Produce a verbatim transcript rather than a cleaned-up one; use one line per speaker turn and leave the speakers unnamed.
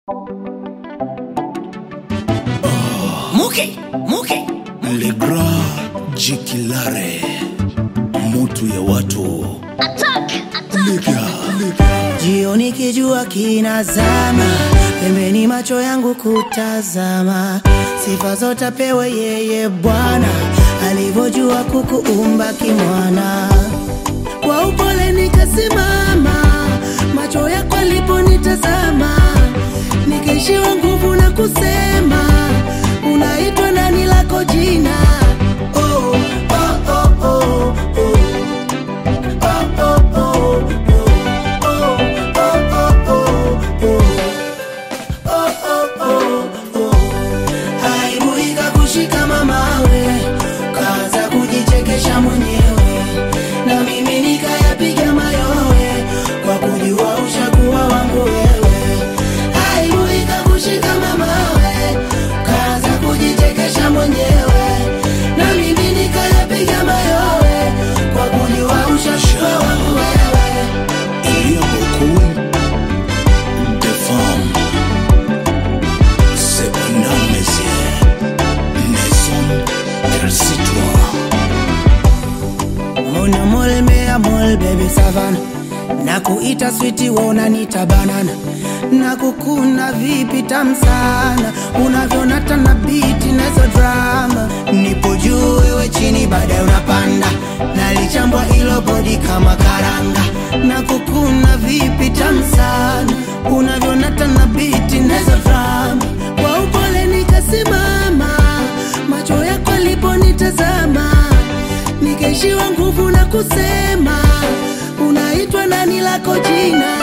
Muke, Muke,
Le Grand Jikilare, mutu ya watu.
Attack, attack.
Liga, liga.
Jioni kijua kinazama, pembeni macho yangu kutazama. Sifa zote pewe yeye Bwana, alivyojua kukuumba kimwana. Kwa upole nikasimama, macho yako aliponitazama. Nikaishiwa nguvu na kusema, unaitwa nani lako jina? Oh, oh, oh, oh, oh. Mwenyewe na mimi nikayapiga mayowe kwa kujua ushakuwa wangu wewe. Aibu ikakushika mamawe, kaza kujichekesha mwenyewe na mimi nikayapiga mayowe kwa kujua ushakuwa wangu wewe.
Il y a beaucoup de femmes, cependant mes yeux ne sont qu'elles si toi.
Mona mole mea mole baby savana, nakuita sweetie wona nita banana. Nakukuna vipi tamu sana, unavyonata na beat nazo drama. Nipo juu wewe chini baadaye unapanda, nalichambwa ilo body kama karanga. Nakukuna vipi tamu sana, unavyonata na beat nazo drama. Kwa upole nikasimama, macho yako aliponitazama. Nikaishiwa nguvu na kusema, unaitwa nani lako jina?